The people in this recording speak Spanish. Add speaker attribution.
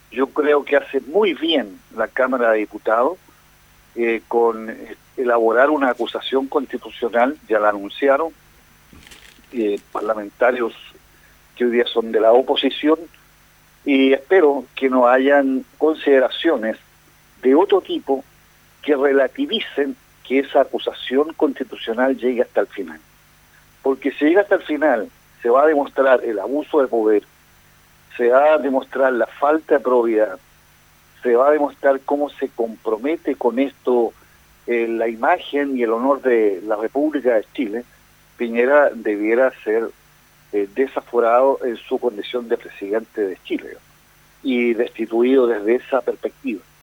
Speaker 1: Yo creo que hace muy bien la Cámara de Diputados con elaborar una acusación constitucional, ya la anunciaron, parlamentarios que hoy día son de la oposición, y espero que no hayan consideraciones de otro tipo que relativicen que esa acusación constitucional llegue hasta el final. Porque si llega hasta el final, se va a demostrar el abuso de poder, se va a demostrar la falta de probidad, se va a demostrar cómo se compromete con esto la imagen y el honor de la República de Chile. Piñera debiera ser desaforado en su condición de presidente de Chile y destituido desde esa perspectiva.